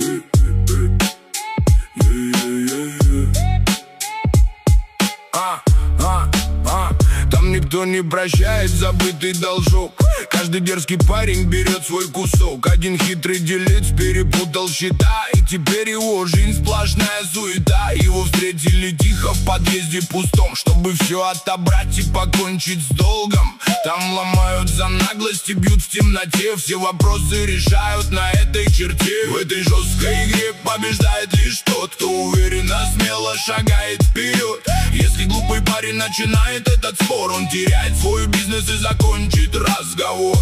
Там никто не прощает забытый должок. Каждый дерзкий парень берет свой кусок. Один хитрый делец перепутал счета, и теперь его жизнь сплошная суета. Его встретили тихо в подъезде пустом, чтобы все отобрать и покончить с долгом. Там ломают за наглость и бьют в темноте. Все вопросы решают на этой черте. В этой жесткой игре побеждает лишь тот, кто уверенно, смело шагает вперед. Если глупый парень начинает этот спор, он теряет свой бизнес и закончит разговор.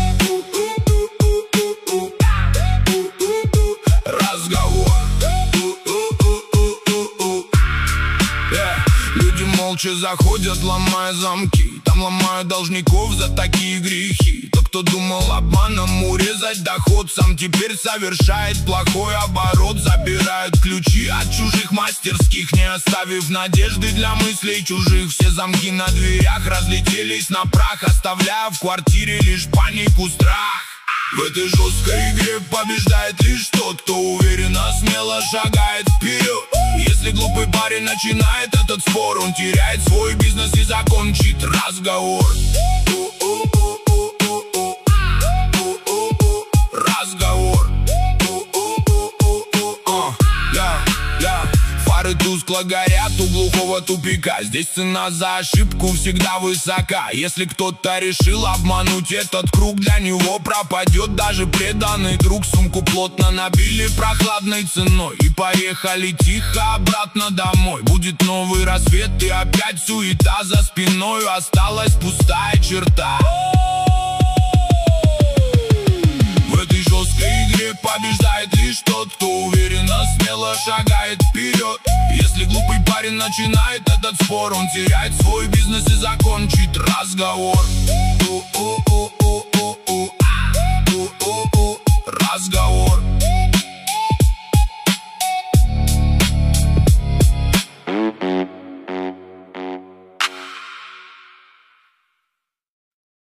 Люди молча заходят, ломая замки. Там ломают должников за такие грехи. Тот, кто думал обманом урезать доход, сам теперь совершает плохой оборот. Забирают ключи от чужих мастерских, не оставив надежды для мыслей чужих. Все замки на дверях разлетелись на прах, оставляя в квартире лишь панику, страх. В этой жесткой игре побеждает лишь тот, кто уверенно, смело шагает вперед. Если глупый парень начинает этот спор, он теряет свой бизнес и закончит разговор. Разговор. Фары тускло горят у глухого тупика. Здесь цена за ошибку всегда высока. Если кто-то решил обмануть этот круг, для него пропадет даже преданный друг. Сумку плотно набили прохладной ценой и поехали тихо обратно домой. Будет новый рассвет и опять суета за спиной. Осталась пустая черта. В этой жесткой игре побеждает лишь тот, кто уверенно, смело шагает вперед. Если глупый парень начинает этот спор, он теряет свой бизнес и закончит разговор.